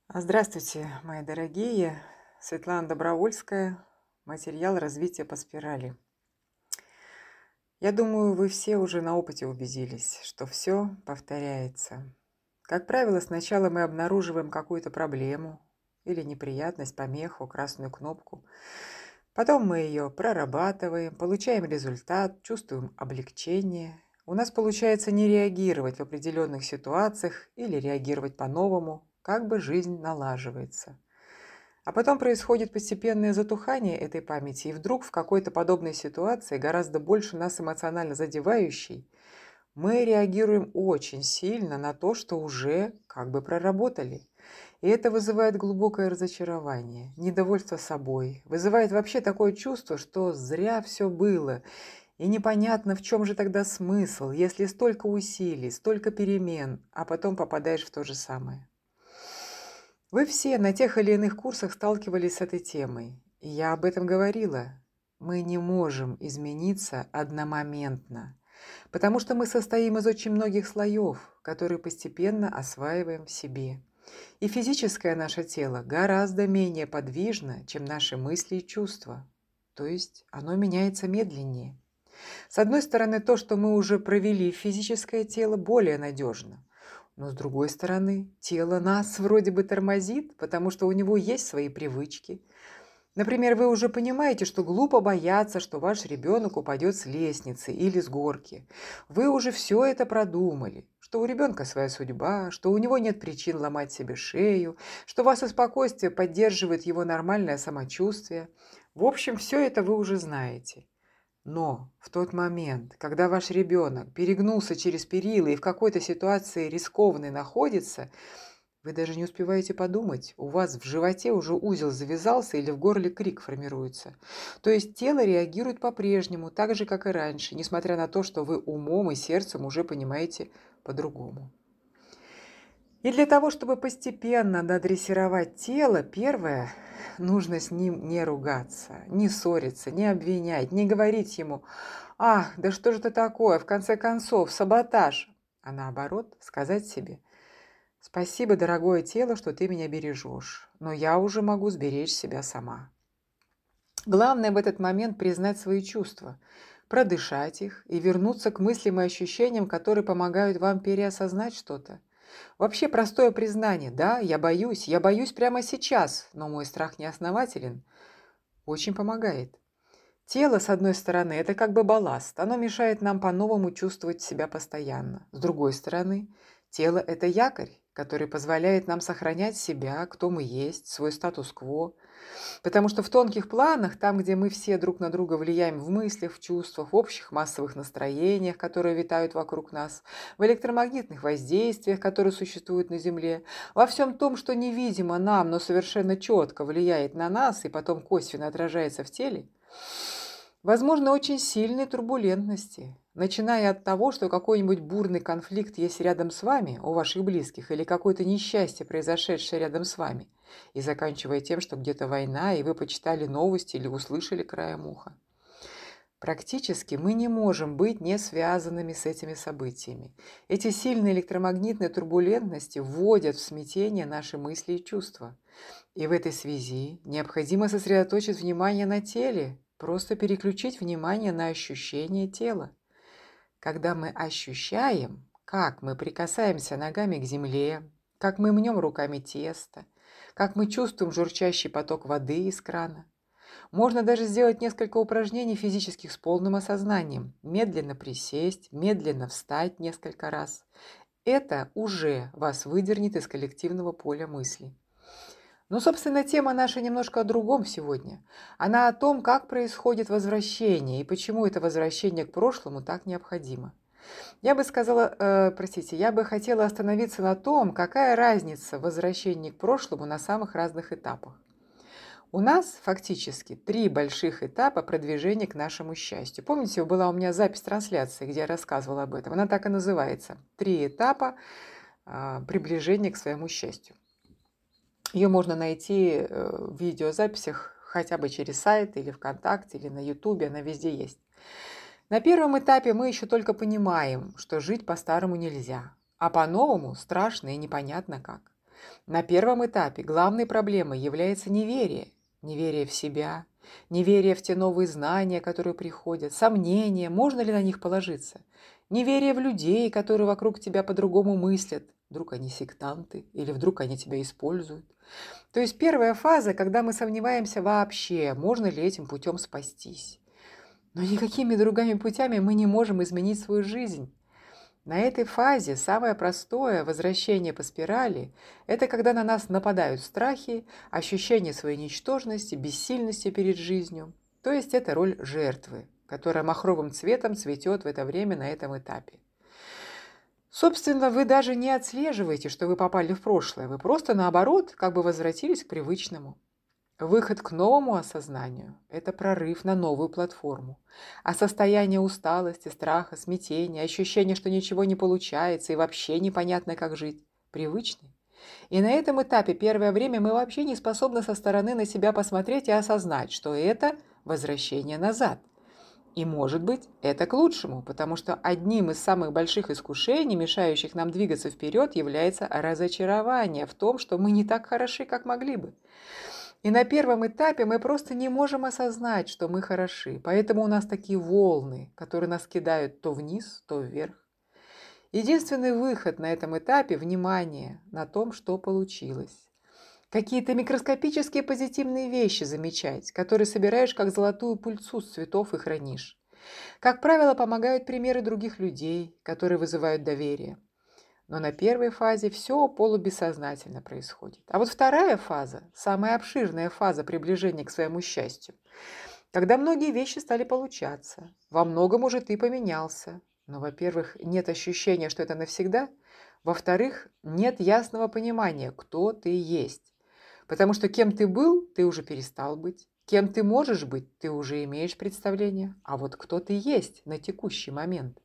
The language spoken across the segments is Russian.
Здравствуйте, мои дорогие. Светлана Добровольская. Материал развития по спирали. Я думаю, вы все уже на опыте убедились, что все повторяется. Как правило, сначала мы обнаруживаем какую-то проблему или неприятность, помеху, красную кнопку. Потом мы ее прорабатываем, получаем результат, чувствуем облегчение. У нас получается не реагировать в определенных ситуациях или реагировать по-новому, как бы жизнь налаживается. А потом происходит постепенное затухание этой памяти, и вдруг в какой-то подобной ситуации, гораздо больше нас эмоционально задевающей, мы реагируем очень сильно на то, что уже как бы проработали. И это вызывает глубокое разочарование, недовольство собой, вызывает вообще такое чувство, что зря все было, и непонятно, в чем же тогда смысл, если столько усилий, столько перемен, а потом попадаешь в то же самое. Вы все на тех или иных курсах сталкивались с этой темой, и я об этом говорила. Мы не можем измениться одномоментно, потому что мы состоим из очень многих слоев, которые постепенно осваиваем в себе. И физическое наше тело гораздо менее подвижно, чем наши мысли и чувства. То есть оно меняется медленнее. С одной стороны, то, что мы уже провели в физическое тело, более надежно. Но с другой стороны, тело нас вроде бы тормозит, потому что у него есть свои привычки. Например, вы уже понимаете, что глупо бояться, что ваш ребенок упадет с лестницы или с горки. Вы уже все это продумали, что у ребенка своя судьба, что у него нет причин ломать себе шею, что ваше спокойствие поддерживает его нормальное самочувствие. В общем, все это вы уже знаете. Но в тот момент, когда ваш ребенок перегнулся через перила и в какой-то ситуации рискованной находится, вы даже не успеваете подумать, у вас в животе уже узел завязался или в горле крик формируется. То есть тело реагирует по-прежнему, так же, как и раньше, несмотря на то, что вы умом и сердцем уже понимаете по-другому. И для того, чтобы постепенно додрессировать тело, первое, нужно с ним не ругаться, не ссориться, не обвинять, не говорить ему: «Ах, да что же это такое, в конце концов, саботаж!» А наоборот, сказать себе: «Спасибо, дорогое тело, что ты меня бережешь, но я уже могу сберечь себя сама». Главное в этот момент признать свои чувства, продышать их и вернуться к мыслям и ощущениям, которые помогают вам переосознать что-то. Вообще простое признание: «Да, я боюсь прямо сейчас, но мой страх не основателен», очень помогает. Тело, с одной стороны, это как бы балласт, оно мешает нам по-новому чувствовать себя постоянно. С другой стороны, тело– это якорь, который позволяет нам сохранять себя, кто мы есть, свой статус-кво. Потому что в тонких планах, там, где мы все друг на друга влияем в мыслях, в чувствах, в общих массовых настроениях, которые витают вокруг нас, в электромагнитных воздействиях, которые существуют на Земле, во всем том, что невидимо нам, но совершенно четко влияет на нас и потом косвенно отражается в теле, возможно, очень сильные турбулентности, начиная от того, что какой-нибудь бурный конфликт есть рядом с вами, у ваших близких, или какое-то несчастье, произошедшее рядом с вами, и заканчивая тем, что где-то война, и вы почитали новости или услышали краем уха. Практически мы не можем быть не связанными с этими событиями. Эти сильные электромагнитные турбулентности вводят в смятение наши мысли и чувства. И в этой связи необходимо сосредоточить внимание на теле, просто переключить внимание на ощущение тела. Когда мы ощущаем, как мы прикасаемся ногами к земле, как мы мнем руками тесто, как мы чувствуем журчащий поток воды из крана. Можно даже сделать несколько упражнений физических с полным осознанием. Медленно присесть, медленно встать несколько раз. Это уже вас выдернет из коллективного поля мыслей. Ну, собственно, тема наша немножко о другом сегодня. Она о том, как происходит возвращение и почему это возвращение к прошлому так необходимо. Я бы сказала, я бы хотела остановиться на том, какая разница в возвращении к прошлому на самых разных этапах. У нас фактически 3 больших этапа продвижения к нашему счастью. Помните, была у меня запись трансляции, где я рассказывала об этом? Она так и называется: «3 этапа приближения к своему счастью». Ее можно найти в видеозаписях хотя бы через сайт или ВКонтакте, или на Ютубе, она везде есть. На первом этапе мы еще только понимаем, что жить по-старому нельзя, а по-новому страшно и непонятно как. На первом этапе главной проблемой является неверие. Неверие в себя, неверие в те новые знания, которые приходят, сомнения, можно ли на них положиться, неверие в людей, которые вокруг тебя по-другому мыслят, вдруг они сектанты или вдруг они тебя используют. То есть первая фаза, когда мы сомневаемся вообще, можно ли этим путем спастись. Но никакими другими путями мы не можем изменить свою жизнь. На этой фазе самое простое возвращение по спирали – это когда на нас нападают страхи, ощущение своей ничтожности, бессильности перед жизнью. То есть это роль жертвы, которая махровым цветом цветет в это время на этом этапе. Собственно, вы даже не отслеживаете, что вы попали в прошлое, вы просто наоборот как бы возвратились к привычному. Выход к новому осознанию – это прорыв на новую платформу. А состояние усталости, страха, смятения, ощущение, что ничего не получается и вообще непонятно, как жить, привычны. И на этом этапе первое время мы вообще не способны со стороны на себя посмотреть и осознать, что это возвращение назад. И, может быть, это к лучшему, потому что одним из самых больших искушений, мешающих нам двигаться вперед, является разочарование в том, что мы не так хороши, как могли бы. И на первом этапе мы просто не можем осознать, что мы хороши. Поэтому у нас такие волны, которые нас кидают то вниз, то вверх. Единственный выход на этом этапе – внимание на том, что получилось. Какие-то микроскопические позитивные вещи замечать, которые собираешь как золотую пыльцу с цветов и хранишь. Как правило, помогают примеры других людей, которые вызывают доверие. Но на первой фазе все полубессознательно происходит. А вот вторая фаза, самая обширная фаза приближения к своему счастью, когда многие вещи стали получаться, во многом уже ты поменялся. Но, во-первых, нет ощущения, что это навсегда. Во-вторых, нет ясного понимания, кто ты есть. Потому что кем ты был, ты уже перестал быть. Кем ты можешь быть, ты уже имеешь представление. А вот кто ты есть на текущий момент.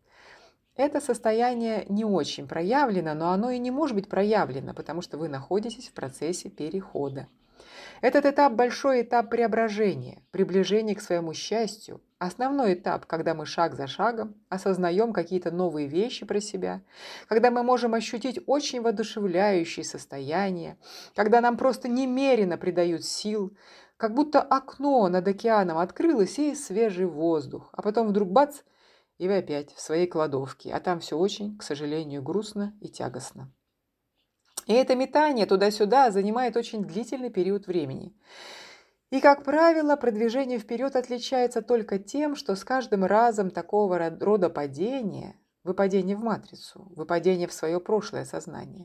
Это состояние не очень проявлено, но оно и не может быть проявлено, потому что вы находитесь в процессе перехода. Этот этап – большой этап преображения, приближения к своему счастью. Основной этап, когда мы шаг за шагом осознаем какие-то новые вещи про себя, когда мы можем ощутить очень воодушевляющее состояние, когда нам просто немерено придают сил, как будто окно над океаном открылось и свежий воздух, а потом вдруг бац – и вы опять в своей кладовке, а там все очень, к сожалению, грустно и тягостно. И это метание туда-сюда занимает очень длительный период времени. И, как правило, продвижение вперед отличается только тем, что с каждым разом такого рода падения, выпадение в матрицу, выпадение в свое прошлое сознание,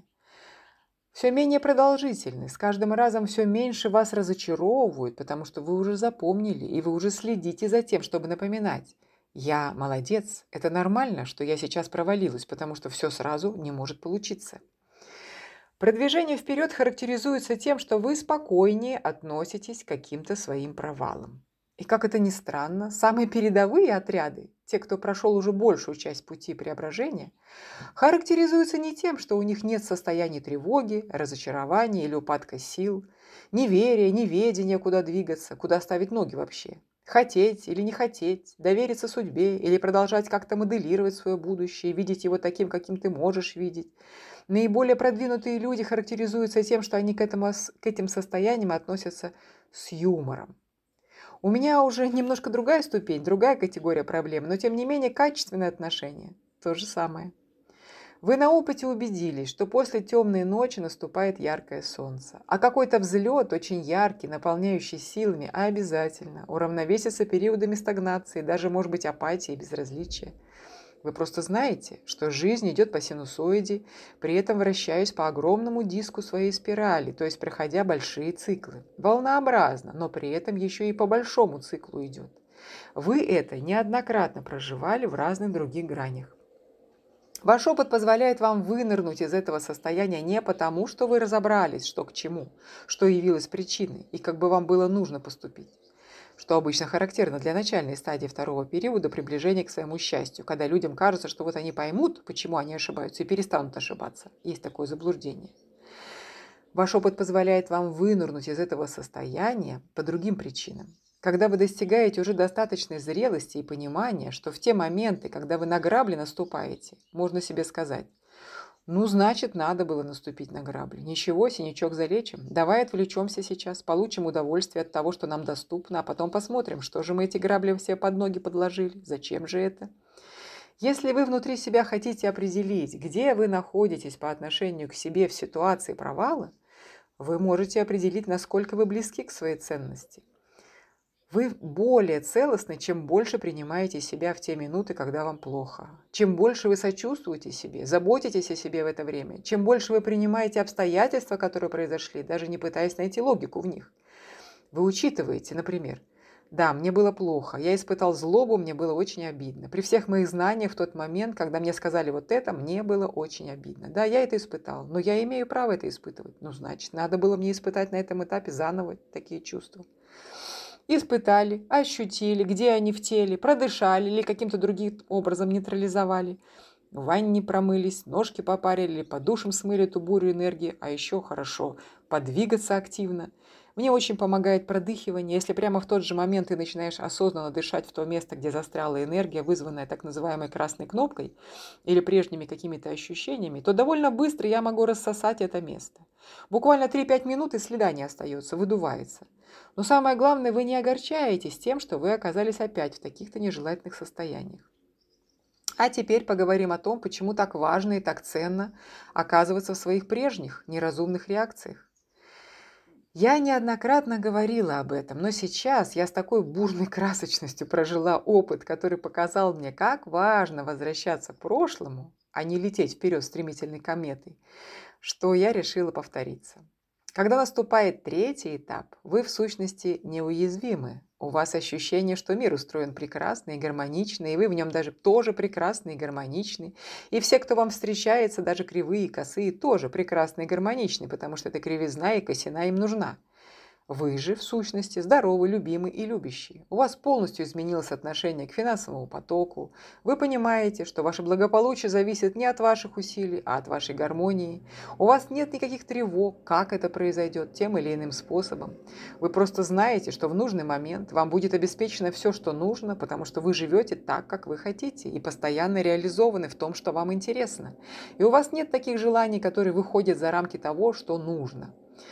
все менее продолжительны, с каждым разом все меньше вас разочаровывают, потому что вы уже запомнили, и вы уже следите за тем, чтобы напоминать. Я молодец, это нормально, что я сейчас провалилась, потому что все сразу не может получиться. Продвижение вперед характеризуется тем, что вы спокойнее относитесь к каким-то своим провалам. И как это ни странно, самые передовые отряды, те, кто прошел уже большую часть пути преображения, характеризуются не тем, что у них нет состояния тревоги, разочарования или упадка сил, неверия, неведения, куда двигаться, куда ставить ноги вообще. Хотеть или не хотеть, довериться судьбе или продолжать как-то моделировать свое будущее, видеть его таким, каким ты можешь видеть. Наиболее продвинутые люди характеризуются тем, что они к этим состояниям относятся с юмором. У меня уже немножко другая ступень, другая категория проблем, но тем не менее качественное отношение – то же самое. Вы на опыте убедились, что после темной ночи наступает яркое солнце, а какой-то взлет, очень яркий, наполняющий силами, обязательно уравновесится периодами стагнации, даже, может быть, апатии и безразличия. Вы просто знаете, что жизнь идет по синусоиде, при этом вращаясь по огромному диску своей спирали, то есть проходя большие циклы. Волнообразно, но при этом еще и по большому циклу идет. Вы это неоднократно проживали в разных других гранях. Ваш опыт позволяет вам вынырнуть из этого состояния не потому, что вы разобрались, что к чему, что явилось причиной и как бы вам было нужно поступить, что обычно характерно для начальной стадии второго периода приближения к своему счастью, когда людям кажется, что вот они поймут, почему они ошибаются, и перестанут ошибаться. Есть такое заблуждение. Ваш опыт позволяет вам вынырнуть из этого состояния по другим причинам. Когда вы достигаете уже достаточной зрелости и понимания, что в те моменты, когда вы на грабли наступаете, можно себе сказать: Ну, значит, надо было наступить на грабли. Ничего, синячок залечим. Давай отвлечемся сейчас, получим удовольствие от того, что нам доступно, а потом посмотрим, что же мы эти грабли все под ноги подложили. Зачем же это? Если вы внутри себя хотите определить, где вы находитесь по отношению к себе в ситуации провала, вы можете определить, насколько вы близки к своей ценности. Вы более целостны, чем больше принимаете себя в те минуты, когда вам плохо. Чем больше вы сочувствуете себе, заботитесь о себе в это время, чем больше вы принимаете обстоятельства, которые произошли, даже не пытаясь найти логику в них. Вы учитываете, например, да, мне было плохо, я испытал злобу, мне было очень обидно. При всех моих знаниях в тот момент, когда мне сказали вот это, мне было очень обидно. Да, я это испытал, но я имею право это испытывать. Ну, значит, надо было мне испытать на этом этапе заново такие чувства. Испытали, ощутили, где они в теле, продышали или каким-то другим образом нейтрализовали. В ванне промылись, ножки попарили, под душем смыли эту бурю энергии, а еще хорошо подвигаться активно. Мне очень помогает продыхивание. Если прямо в тот же момент ты начинаешь осознанно дышать в то место, где застряла энергия, вызванная так называемой красной кнопкой или прежними какими-то ощущениями, то довольно быстро я могу рассосать это место. Буквально 3-5 минут и следа не остается, выдувается. Но самое главное, вы не огорчаетесь тем, что вы оказались опять в таких-то нежелательных состояниях. А теперь поговорим о том, почему так важно и так ценно оказываться в своих прежних неразумных реакциях. Я неоднократно говорила об этом, но сейчас я с такой бурной красочностью прожила опыт, который показал мне, как важно возвращаться к прошлому, а не лететь вперед стремительной кометой, что я решила повториться. Когда наступает третий этап, вы в сущности неуязвимы. У вас ощущение, что мир устроен прекрасно и гармонично, и вы в нем даже тоже прекрасны и гармоничны. И все, кто вам встречается, даже кривые и косые, тоже прекрасны и гармоничны, потому что эта кривизна и косина им нужна. Вы же, в сущности, здоровы, любимы и любящие. У вас полностью изменилось отношение к финансовому потоку. Вы понимаете, что ваше благополучие зависит не от ваших усилий, а от вашей гармонии. У вас нет никаких тревог, как это произойдет тем или иным способом. Вы просто знаете, что в нужный момент вам будет обеспечено все, что нужно, потому что вы живете так, как вы хотите, и постоянно реализованы в том, что вам интересно. И у вас нет таких желаний, которые выходят за рамки того, что нужно.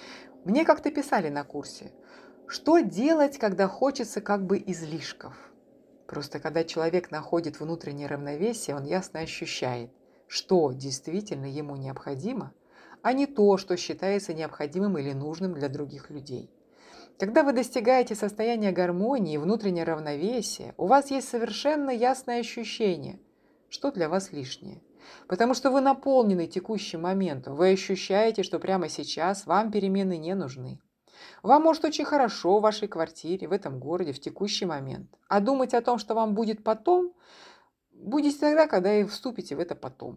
Мне как-то писали на курсе, что делать, когда хочется как бы излишков. Просто когда человек находит внутреннее равновесие, он ясно ощущает, что действительно ему необходимо, а не то, что считается необходимым или нужным для других людей. Когда вы достигаете состояния гармонии и внутреннего равновесия, у вас есть совершенно ясное ощущение, что для вас лишнее. Потому что вы наполнены текущим моментом, вы ощущаете, что прямо сейчас вам перемены не нужны. Вам может очень хорошо в вашей квартире, в этом городе, в текущий момент. А думать о том, что вам будет потом, будете тогда, когда и вступите в это потом.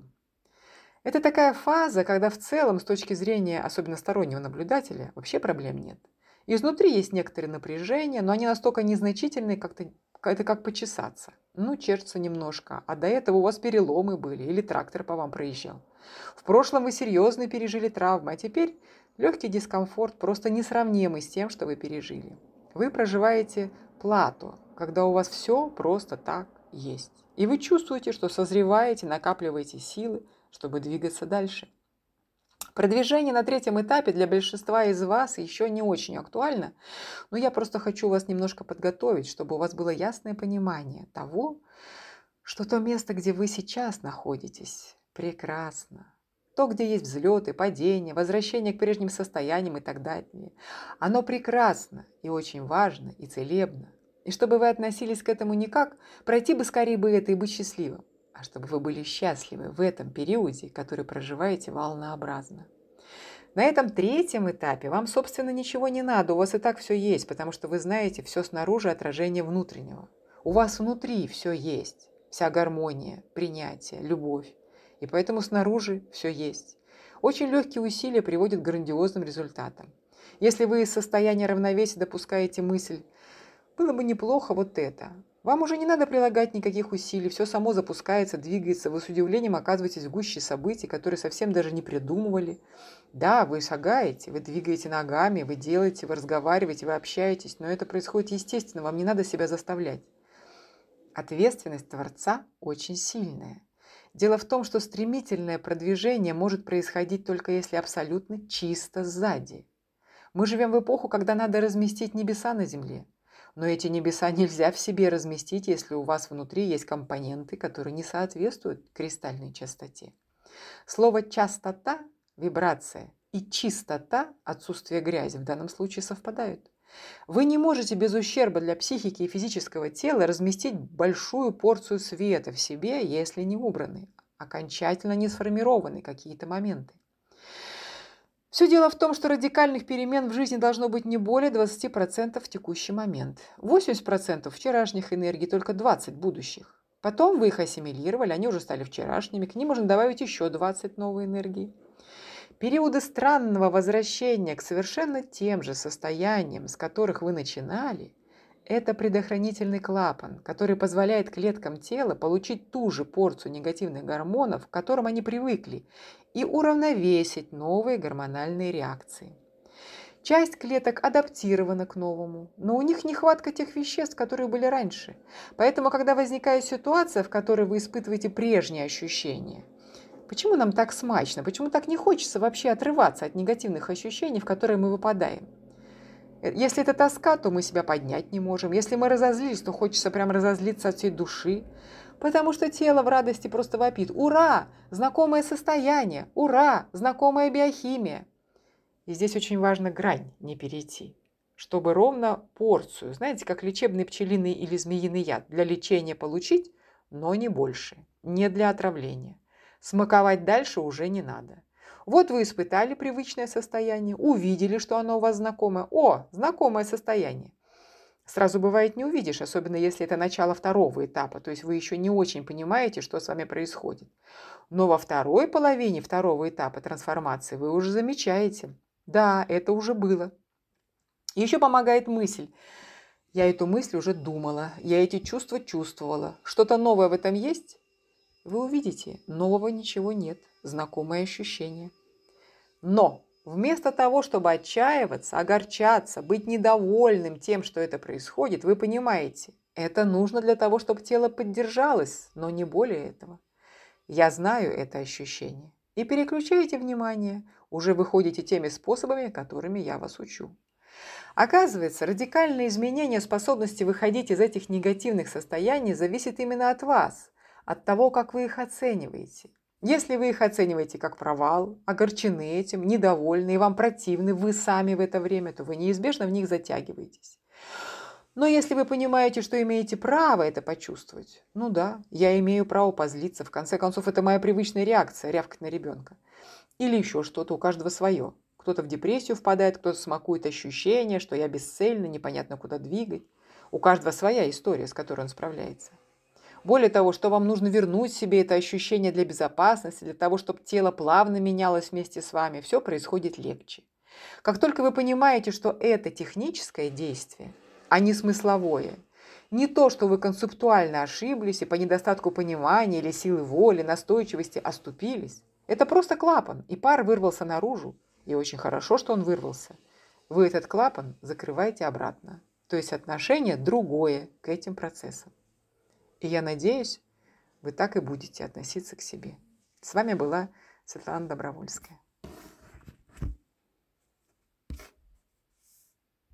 Это такая фаза, когда в целом, с точки зрения особенно стороннего наблюдателя, вообще проблем нет. Изнутри есть некоторые напряжения, но они настолько незначительные, это как почесаться. Ну, чешется немножко, а до этого у вас переломы были или трактор по вам проезжал. В прошлом вы серьезно пережили травмы, а теперь легкий дискомфорт, просто несравнимый с тем, что вы пережили. Вы проживаете плато, когда у вас все просто так есть. И вы чувствуете, что созреваете, накапливаете силы, чтобы двигаться дальше. Продвижение на третьем этапе для большинства из вас еще не очень актуально, но я просто хочу вас немножко подготовить, чтобы у вас было ясное понимание того, что то место, где вы сейчас находитесь, прекрасно. То, где есть взлеты, падения, возвращение к прежним состояниям и так далее. Оно прекрасно и очень важно и целебно. И чтобы вы относились к этому не как «пройти бы скорее бы это и быть счастливым», а чтобы вы были счастливы в этом периоде, который проживаете волнообразно. На этом третьем этапе вам, собственно, ничего не надо, у вас и так все есть, потому что вы знаете все снаружи отражение внутреннего. У вас внутри все есть, вся гармония, принятие, любовь, и поэтому снаружи все есть. Очень легкие усилия приводят к грандиозным результатам. Если вы из состояния равновесия допускаете мысль «было бы неплохо вот это», вам уже не надо прилагать никаких усилий, все само запускается, двигается, вы с удивлением оказываетесь в гуще событий, которые совсем даже не придумывали. Да, вы шагаете, вы двигаете ногами, вы делаете, вы разговариваете, вы общаетесь, но это происходит естественно, вам не надо себя заставлять. Ответственность Творца очень сильная. Дело в том, что стремительное продвижение может происходить только если абсолютно чисто сзади. Мы живем в эпоху, когда надо разместить небеса на земле. Но эти небеса нельзя в себе разместить, если у вас внутри есть компоненты, которые не соответствуют кристальной частоте. Слово «частота», вибрация, и чистота, отсутствие грязи, в данном случае совпадают. Вы не можете без ущерба для психики и физического тела разместить большую порцию света в себе, если не убраны, окончательно не сформированы какие-то моменты. Все дело в том, что радикальных перемен в жизни должно быть не более 20% в текущий момент. 80% вчерашних энергий, только 20% будущих. Потом вы их ассимилировали, они уже стали вчерашними, к ним можно добавить еще 20 новой энергии. Периоды странного возвращения к совершенно тем же состояниям, с которых вы начинали, это предохранительный клапан, который позволяет клеткам тела получить ту же порцию негативных гормонов, к которым они привыкли, и уравновесить новые гормональные реакции. Часть клеток адаптирована к новому, но у них нехватка тех веществ, которые были раньше. Поэтому, когда возникает ситуация, в которой вы испытываете прежние ощущения, почему нам так смачно, почему так не хочется вообще отрываться от негативных ощущений, в которые мы выпадаем? Если это тоска, то мы себя поднять не можем. Если мы разозлились, то хочется прям разозлиться от всей души. Потому что тело в радости просто вопит. Ура! Знакомое состояние! Ура! Знакомая биохимия! И здесь очень важно грань не перейти. Чтобы ровно порцию, знаете, как лечебный пчелиный или змеиный яд, для лечения получить, но не больше. Не для отравления. Смаковать дальше уже не надо. Вот вы испытали привычное состояние, увидели, что оно у вас знакомое. О, знакомое состояние. Сразу бывает не увидишь, особенно если это начало второго этапа, то есть вы еще не очень понимаете, что с вами происходит. Но во второй половине второго этапа трансформации вы уже замечаете. Да, это уже было. И еще помогает мысль. Я эту мысль уже думала, я эти чувства чувствовала. Что-то новое в этом есть? Вы увидите, нового ничего нет, знакомое ощущение. Но вместо того, чтобы отчаиваться, огорчаться, быть недовольным тем, что это происходит, вы понимаете, это нужно для того, чтобы тело поддержалось, но не более этого. Я знаю это ощущение. И переключаете внимание, уже выходите теми способами, которыми я вас учу. Оказывается, радикальное изменение способности выходить из этих негативных состояний зависит именно от вас, от того, как вы их оцениваете. Если вы их оцениваете как провал, огорчены этим, недовольны и вам противны вы сами в это время, то вы неизбежно в них затягиваетесь. Но если вы понимаете, что имеете право это почувствовать, ну да, я имею право позлиться, в конце концов, это моя привычная реакция, рявкать на ребенка. Или еще что-то, у каждого свое. Кто-то в депрессию впадает, кто-то смакует ощущение, что я бесцельно, непонятно куда двигать. У каждого своя история, с которой он справляется. Более того, что вам нужно вернуть себе это ощущение для безопасности, для того, чтобы тело плавно менялось вместе с вами, все происходит легче. Как только вы понимаете, что это техническое действие, а не смысловое, не то, что вы концептуально ошиблись и по недостатку понимания или силы воли, настойчивости оступились, это просто клапан, и пар вырвался наружу, и очень хорошо, что он вырвался. Вы этот клапан закрываете обратно, то есть отношение другое к этим процессам. И я надеюсь, вы так и будете относиться к себе. С вами была Светлана Добровольская.